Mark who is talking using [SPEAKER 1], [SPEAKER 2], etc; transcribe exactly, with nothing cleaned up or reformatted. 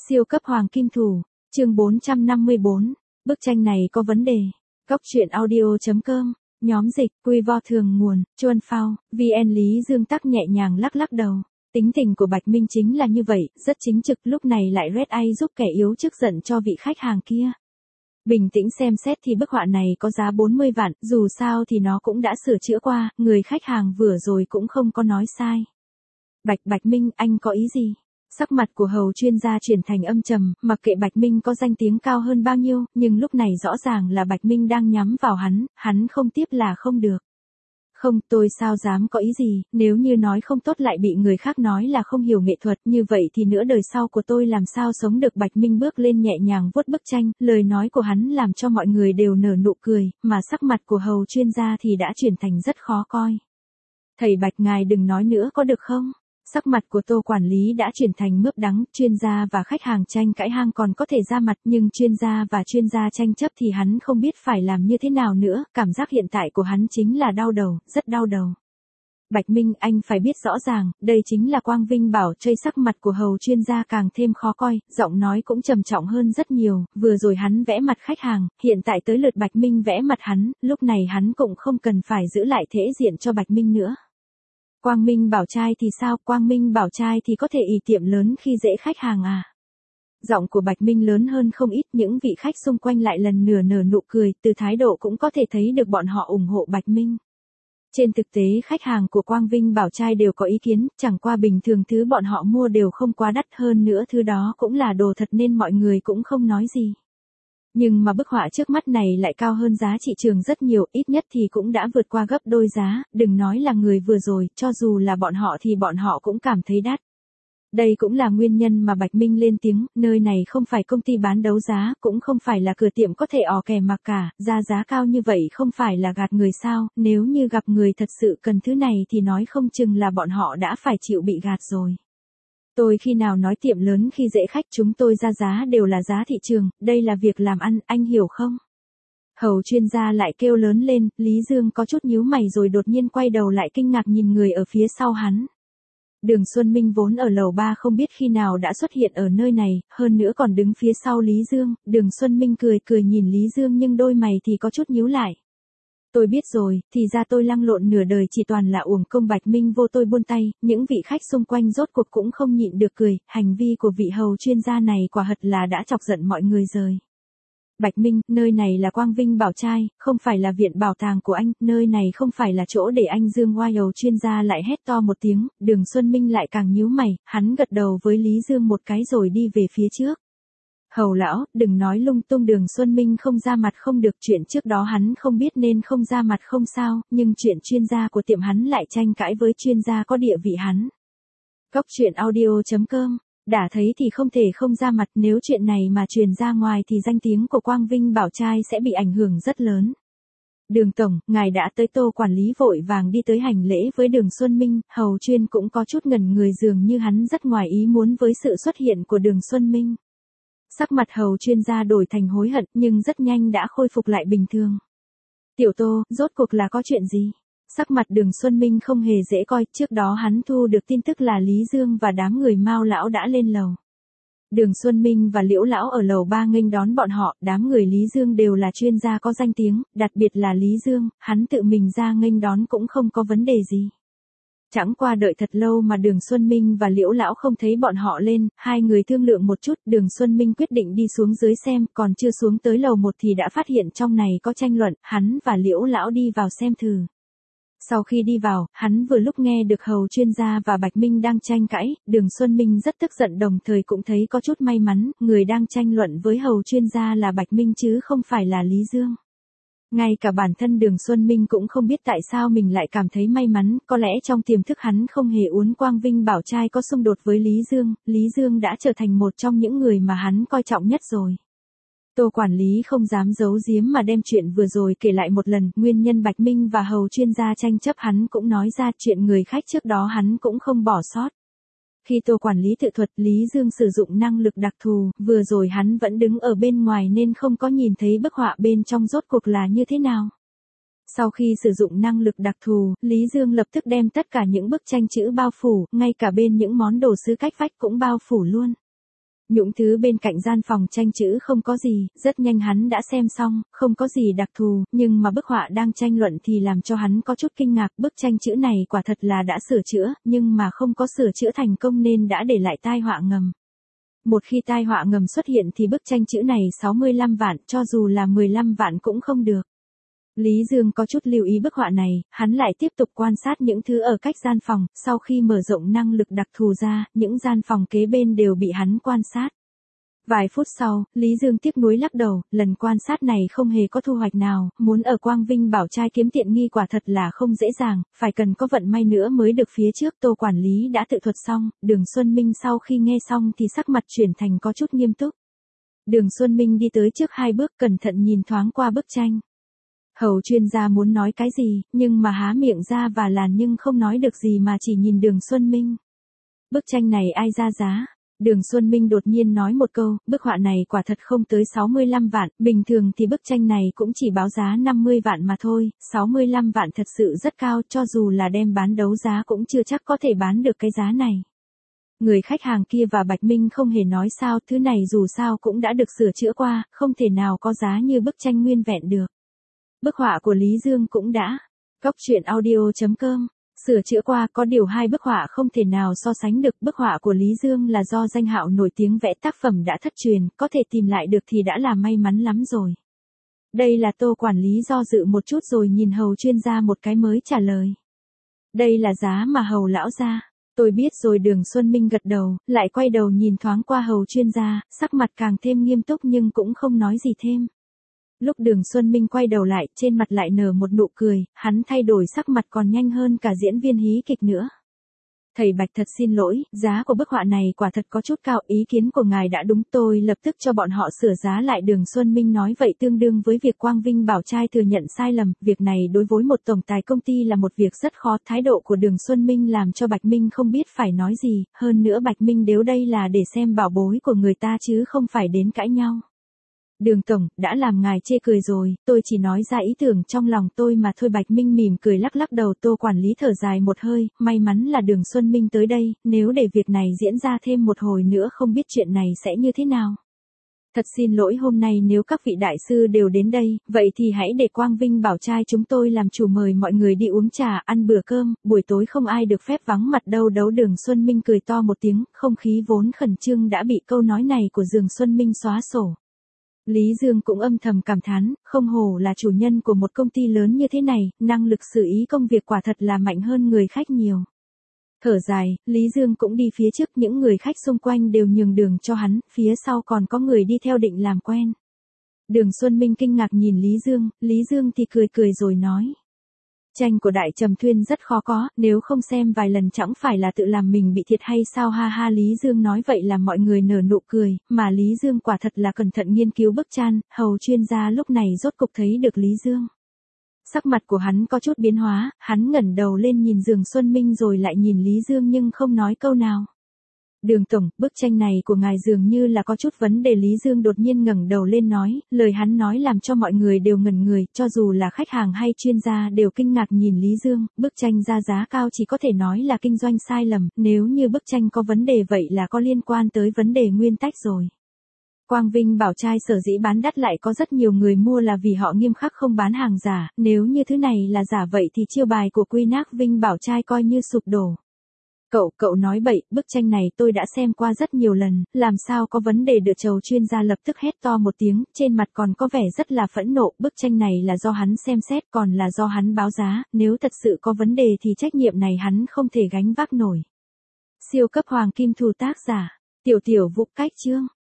[SPEAKER 1] Siêu cấp hoàng kim thủ, chương bốn trăm năm mươi bốn, bức tranh này có vấn đề. Góc truyện audio.com, nhóm dịch, quy vo thường nguồn, Chuân Phao, vê en Lý Dương Tắc nhẹ nhàng lắc lắc đầu. Tính tình của Bạch Minh chính là như vậy, rất chính trực, lúc này lại red eye giúp kẻ yếu trước giận cho vị khách hàng kia. Bình tĩnh xem xét thì bức họa này có giá bốn mươi vạn, dù sao thì nó cũng đã sửa chữa qua, người khách hàng vừa rồi cũng không có nói sai. Bạch Bạch Minh, anh có ý gì? Sắc mặt của hầu chuyên gia chuyển thành âm trầm, mặc kệ Bạch Minh có danh tiếng cao hơn bao nhiêu, nhưng lúc này rõ ràng là Bạch Minh đang nhắm vào hắn, hắn không tiếp là không được. Không, tôi sao dám có ý gì, nếu như nói không tốt lại bị người khác nói là không hiểu nghệ thuật, như vậy thì nửa đời sau của tôi làm sao sống được. Bạch Minh bước lên nhẹ nhàng vuốt bức tranh, lời nói của hắn làm cho mọi người đều nở nụ cười, mà sắc mặt của hầu chuyên gia thì đã chuyển thành rất khó coi. Thầy Bạch, ngài đừng nói nữa có được không? Sắc mặt của Tô quản lý đã chuyển thành mướp đắng, chuyên gia và khách hàng tranh cãi hang còn có thể ra mặt, nhưng chuyên gia và chuyên gia tranh chấp thì hắn không biết phải làm như thế nào nữa, cảm giác hiện tại của hắn chính là đau đầu, rất đau đầu. Bạch Minh, anh phải biết rõ ràng, đây chính là Quang Vinh Bảo Trây. Sắc mặt của hầu chuyên gia càng thêm khó coi, giọng nói cũng trầm trọng hơn rất nhiều, vừa rồi hắn vẽ mặt khách hàng, hiện tại tới lượt Bạch Minh vẽ mặt hắn, lúc này hắn cũng không cần phải giữ lại thể diện cho Bạch Minh nữa. Quang Minh Bảo Trai thì sao, Quang Minh Bảo Trai thì có thể ỷ tiệm lớn khi dễ khách hàng à? Giọng của Bạch Minh lớn hơn không ít, những vị khách xung quanh lại lần nửa nở nụ cười, từ thái độ cũng có thể thấy được bọn họ ủng hộ Bạch Minh. Trên thực tế khách hàng của Quang Vinh Bảo Trai đều có ý kiến, chẳng qua bình thường thứ bọn họ mua đều không quá đắt, hơn nữa thứ đó cũng là đồ thật nên mọi người cũng không nói gì. Nhưng mà bức họa trước mắt này lại cao hơn giá thị trường rất nhiều, ít nhất thì cũng đã vượt qua gấp đôi giá, đừng nói là người vừa rồi, cho dù là bọn họ thì bọn họ cũng cảm thấy đắt. Đây cũng là nguyên nhân mà Bạch Minh lên tiếng, nơi này không phải công ty bán đấu giá, cũng không phải là cửa tiệm có thể ò kè mặc cả, ra giá cao như vậy không phải là gạt người sao, nếu như gặp người thật sự cần thứ này thì nói không chừng là bọn họ đã phải chịu bị gạt rồi. Tôi khi nào nói tiệm lớn khi dễ khách, chúng tôi ra giá đều là giá thị trường, đây là việc làm ăn, anh hiểu không? Hầu chuyên gia lại kêu lớn lên, Lý Dương có chút nhíu mày rồi đột nhiên quay đầu lại kinh ngạc nhìn người ở phía sau hắn. Đường Xuân Minh vốn ở lầu ba không biết khi nào đã xuất hiện ở nơi này, hơn nữa còn đứng phía sau Lý Dương, Đường Xuân Minh cười cười nhìn Lý Dương nhưng đôi mày thì có chút nhíu lại. Tôi biết rồi, thì ra tôi lăn lộn nửa đời chỉ toàn là uổng công. Bạch Minh vô tôi buôn tay, những vị khách xung quanh rốt cuộc cũng không nhịn được cười, hành vi của vị hầu chuyên gia này quả thật là đã chọc giận mọi người rồi. Bạch Minh, nơi này là Quang Vinh Bảo Trai, không phải là viện bảo tàng của anh, nơi này không phải là chỗ để anh dương oai. Hầu chuyên gia lại hét to một tiếng, Đường Xuân Minh lại càng nhíu mày, hắn gật đầu với Lý Dương một cái rồi đi về phía trước. Hầu lão, đừng nói lung tung. Đường Xuân Minh không ra mặt không được, chuyện trước đó hắn không biết nên không ra mặt không sao, nhưng chuyện chuyên gia của tiệm hắn lại tranh cãi với chuyên gia có địa vị hắn. Góc truyện audio.com, đã thấy thì không thể không ra mặt, nếu chuyện này mà truyền ra ngoài thì danh tiếng của Quang Vinh Bảo Trai sẽ bị ảnh hưởng rất lớn. Đường tổng, ngài đã tới. Tô quản lý vội vàng đi tới hành lễ với Đường Xuân Minh, hầu chuyên cũng có chút ngẩn người, dường như hắn rất ngoài ý muốn với sự xuất hiện của Đường Xuân Minh. Sắc mặt hầu chuyên gia đổi thành hối hận, nhưng rất nhanh đã khôi phục lại bình thường. Tiểu Tô, rốt cuộc là có chuyện gì? Sắc mặt Đường Xuân Minh không hề dễ coi, trước đó hắn thu được tin tức là Lý Dương và đám người Mao lão đã lên lầu. Đường Xuân Minh và Liễu lão ở lầu ba nghênh đón bọn họ, đám người Lý Dương đều là chuyên gia có danh tiếng, đặc biệt là Lý Dương, hắn tự mình ra nghênh đón cũng không có vấn đề gì. Chẳng qua đợi thật lâu mà Đường Xuân Minh và Liễu lão không thấy bọn họ lên, hai người thương lượng một chút, Đường Xuân Minh quyết định đi xuống dưới xem, còn chưa xuống tới lầu một thì đã phát hiện trong này có tranh luận, hắn và Liễu lão đi vào xem thử. Sau khi đi vào, hắn vừa lúc nghe được hầu chuyên gia và Bạch Minh đang tranh cãi, Đường Xuân Minh rất tức giận, đồng thời cũng thấy có chút may mắn, người đang tranh luận với hầu chuyên gia là Bạch Minh chứ không phải là Lý Dương. Ngay cả bản thân Đường Xuân Minh cũng không biết tại sao mình lại cảm thấy may mắn, có lẽ trong tiềm thức hắn không hề uốn Quang Vinh Bảo Trai có xung đột với Lý Dương, Lý Dương đã trở thành một trong những người mà hắn coi trọng nhất rồi. Tô quản lý không dám giấu giếm mà đem chuyện vừa rồi kể lại một lần, nguyên nhân Bạch Minh và hầu chuyên gia tranh chấp hắn cũng nói ra, chuyện người khách trước đó hắn cũng không bỏ sót. Khi Tô quản lý tự thuật Lý Dương sử dụng năng lực đặc thù, vừa rồi hắn vẫn đứng ở bên ngoài nên không có nhìn thấy bức họa bên trong rốt cuộc là như thế nào. Sau khi sử dụng năng lực đặc thù, Lý Dương lập tức đem tất cả những bức tranh chữ bao phủ, ngay cả bên những món đồ sứ cách vách cũng bao phủ luôn. Những thứ bên cạnh gian phòng tranh chữ không có gì, rất nhanh hắn đã xem xong, không có gì đặc thù, nhưng mà bức họa đang tranh luận thì làm cho hắn có chút kinh ngạc, bức tranh chữ này quả thật là đã sửa chữa, nhưng mà không có sửa chữa thành công nên đã để lại tai họa ngầm. Một khi tai họa ngầm xuất hiện thì bức tranh chữ này sáu mươi lăm vạn, cho dù là mười lăm vạn cũng không được. Lý Dương có chút lưu ý bức họa này, hắn lại tiếp tục quan sát những thứ ở cách gian phòng, sau khi mở rộng năng lực đặc thù ra, những gian phòng kế bên đều bị hắn quan sát. Vài phút sau, Lý Dương tiếc nuối lắc đầu, lần quan sát này không hề có thu hoạch nào, muốn ở Quang Vinh Bảo Trai kiếm tiện nghi quả thật là không dễ dàng, phải cần có vận may nữa mới được. Phía trước Tô quản lý đã tự thuật xong, Đường Xuân Minh sau khi nghe xong thì sắc mặt chuyển thành có chút nghiêm túc. Đường Xuân Minh đi tới trước hai bước cẩn thận nhìn thoáng qua bức tranh. Hầu chuyên gia muốn nói cái gì, nhưng mà há miệng ra và làn nhưng không nói được gì mà chỉ nhìn Đường Xuân Minh. Bức tranh này ai ra giá? Đường Xuân Minh đột nhiên nói một câu, bức họa này quả thật không tới sáu mươi lăm vạn, bình thường thì bức tranh này cũng chỉ báo giá năm mươi vạn mà thôi, sáu mươi lăm vạn thật sự rất cao, cho dù là đem bán đấu giá cũng chưa chắc có thể bán được cái giá này. Người khách hàng kia và Bạch Minh không hề nói sao, thứ này dù sao cũng đã được sửa chữa qua, không thể nào có giá như bức tranh nguyên vẹn được. Bức họa của Lý Dương cũng đã. Góc truyện audio chấm com Sửa chữa qua, có điều hai bức họa không thể nào so sánh được. Bức họa của Lý Dương là do danh hạo nổi tiếng vẽ, tác phẩm đã thất truyền, có thể tìm lại được thì đã là may mắn lắm rồi. Đây là Tô quản lý do dự một chút rồi nhìn Hầu chuyên gia một cái mới trả lời. Đây là giá mà Hầu lão ra. Tôi biết rồi. Đường Xuân Minh gật đầu, lại quay đầu nhìn thoáng qua Hầu chuyên gia, sắc mặt càng thêm nghiêm túc nhưng cũng không nói gì thêm. Lúc Đường Xuân Minh quay đầu lại, trên mặt lại nở một nụ cười, hắn thay đổi sắc mặt còn nhanh hơn cả diễn viên hí kịch nữa. Thầy Bạch thật xin lỗi, giá của bức họa này quả thật có chút cao, ý kiến của ngài đã đúng, tôi lập tức cho bọn họ sửa giá lại. Đường Xuân Minh nói vậy tương đương với việc Quang Vinh Bảo Trai thừa nhận sai lầm, việc này đối với một tổng tài công ty là một việc rất khó. Thái độ của Đường Xuân Minh làm cho Bạch Minh không biết phải nói gì, hơn nữa Bạch Minh đến đây là để xem bảo bối của người ta chứ không phải đến cãi nhau. Đường tổng, đã làm ngài chê cười rồi, tôi chỉ nói ra ý tưởng trong lòng tôi mà thôi. Bạch Minh mỉm cười lắc lắc đầu. Tô quản lý thở dài một hơi, may mắn là Đường Xuân Minh tới đây, nếu để việc này diễn ra thêm một hồi nữa không biết chuyện này sẽ như thế nào. Thật xin lỗi, hôm nay nếu các vị đại sư đều đến đây, vậy thì hãy để Quang Vinh Bảo Trai chúng tôi làm chủ, mời mọi người đi uống trà, ăn bữa cơm, buổi tối không ai được phép vắng mặt đâu đấu. Đường Xuân Minh cười to một tiếng, không khí vốn khẩn trương đã bị câu nói này của Đường Xuân Minh xóa sổ. Lý Dương cũng âm thầm cảm thán, không hổ là chủ nhân của một công ty lớn như thế này, năng lực xử lý công việc quả thật là mạnh hơn người khách nhiều. Thở dài, Lý Dương cũng đi phía trước, những người khách xung quanh đều nhường đường cho hắn, phía sau còn có người đi theo định làm quen. Đường Xuân Minh kinh ngạc nhìn Lý Dương, Lý Dương thì cười cười rồi nói. Tranh của Đại Trầm Thuyên rất khó có, nếu không xem vài lần chẳng phải là tự làm mình bị thiệt hay sao, ha ha. Lý Dương nói vậy là mọi người nở nụ cười, mà Lý Dương quả thật là cẩn thận nghiên cứu bức tranh. Hầu chuyên gia lúc này rốt cục thấy được Lý Dương. Sắc mặt của hắn có chút biến hóa, hắn ngẩng đầu lên nhìn Đường Xuân Minh rồi lại nhìn Lý Dương nhưng không nói câu nào. Đường tổng, bức tranh này của ngài dường như là có chút vấn đề. Lý Dương đột nhiên ngẩng đầu lên nói, lời hắn nói làm cho mọi người đều ngẩn người, cho dù là khách hàng hay chuyên gia đều kinh ngạc nhìn Lý Dương. Bức tranh ra giá cao chỉ có thể nói là kinh doanh sai lầm, nếu như bức tranh có vấn đề vậy là có liên quan tới vấn đề nguyên tắc rồi. Quang Vinh Bảo Trai sở dĩ bán đắt lại có rất nhiều người mua là vì họ nghiêm khắc không bán hàng giả, nếu như thứ này là giả vậy thì chiêu bài của Quy Nác Vinh Bảo Trai coi như sụp đổ. Cậu, cậu nói bậy, bức tranh này tôi đã xem qua rất nhiều lần, làm sao có vấn đề được. Chầu chuyên gia lập tức hét to một tiếng, trên mặt còn có vẻ rất là phẫn nộ, bức tranh này là do hắn xem xét, còn là do hắn báo giá, nếu thật sự có vấn đề thì trách nhiệm này hắn không thể gánh vác nổi. Siêu cấp hoàng kim thủ tác giả, Tiểu Tiểu Vũ, cách chương.